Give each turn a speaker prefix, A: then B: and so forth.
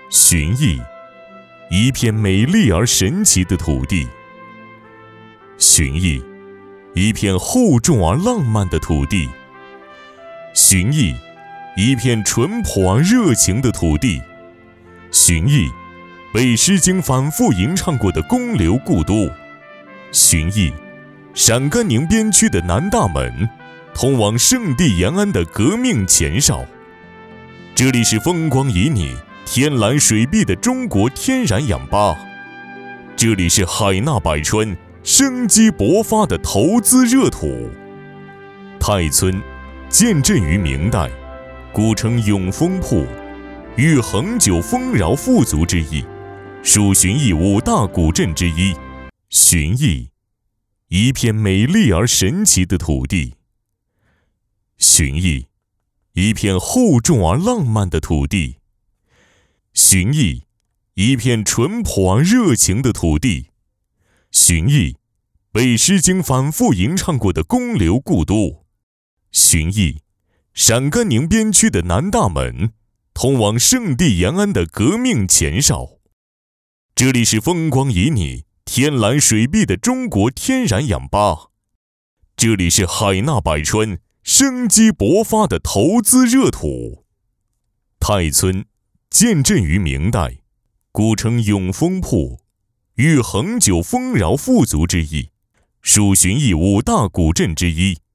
A: 寻邑，一片美丽而神奇的土地。寻邑，一片厚重而浪漫的土地。寻邑，一片淳朴而热情的土地。寻邑，被《诗经》反复吟唱过的公刘故都。寻邑，陕甘宁边区的南大门，通往圣地延安的革命前哨。这里是风光旖旎、天蓝水碧的中国天然氧吧，这里是海纳百川、生机勃发的投资热土。太村建镇于明代，古称永丰铺，寓恒久丰饶富足之意，属寻邑五大古镇之一。寻邑，一片美丽而神奇的土地。寻邑，一片厚重而浪漫的土地。寻邑，一片淳朴而热情的土地。寻邑，被《诗经》反复吟唱过的公刘故都。寻邑，陕甘宁边区的南大门，通往圣地延安的革命前哨。这里是风光旖旎、天蓝水碧的中国天然氧吧，这里是海纳百川、生机勃发的投资热土。太村建镇于明代，古称永丰铺，寓恒久丰饶富足之意，属寻邑五大古镇之一。